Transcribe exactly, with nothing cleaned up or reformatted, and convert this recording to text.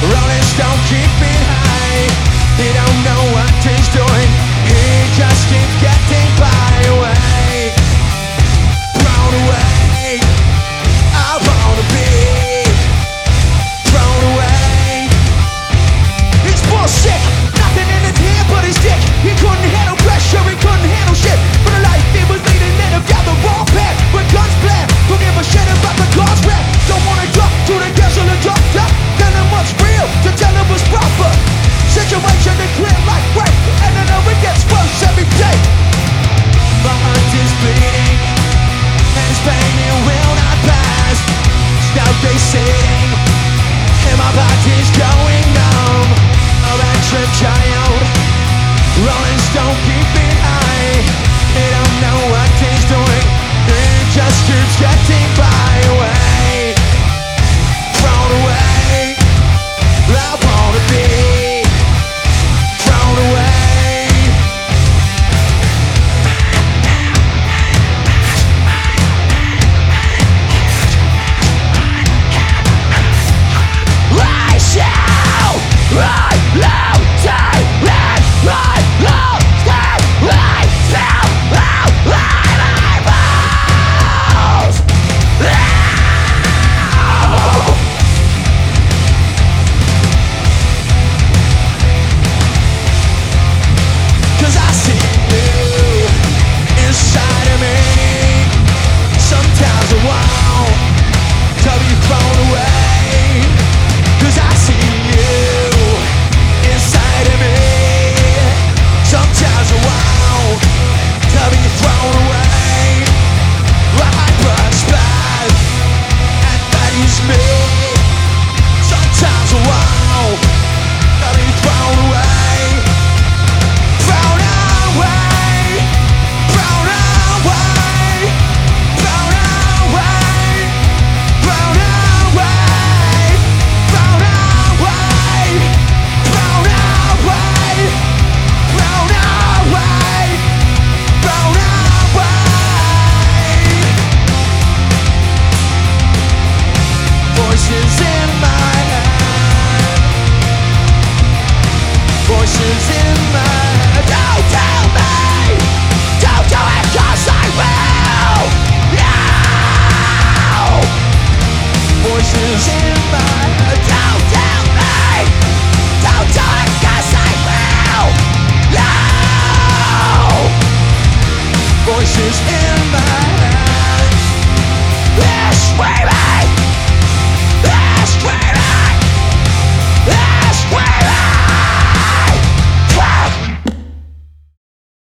Rolling Stone keeping high. He don't know what he's doing. He just keeps getting by away. Thrown away. I wanna be thrown away. He's bullshit. Nothing in his head but his dick. He couldn't handle pressure. He couldn't handle shit. For the life he was leading, let him down the wrong path. With guns blast. Don't give a shit about the God's wrath. Don't wanna talk to the desolate doctor. Tell him what's real, to tell him what's proper. Situation is clear like rain, and I know it gets worse every day. My heart is bleeding, and his pain it will not pass. Now they sing, and my body's going numb. Oh, extra child, Rolling Stone keeping high. He don't know what he's doing. He just keeps getting by away. Thrown away. I wanna be thrown away. I shall ride loud, die, ride, ride, loud, die, ride, down, loud, ride, my balls. Cause I see you inside of me. Sometimes I want to be thrown away. Cause I see you inside of me. Sometimes I want to be thrown away. Like blood splash and that is me. Sometimes I want to be thrown away. Thrown away. Thrown away. Thrown away. Thrown away. Thrown away. Thrown away. Thrown away. Thrown away. Voices in my head. Voices in my head. Don't tell me. Don't do it 'cause I will. No. Voices in my head. Don't tell me. Don't do it 'cause I will. No. Voices in my head. They're screaming.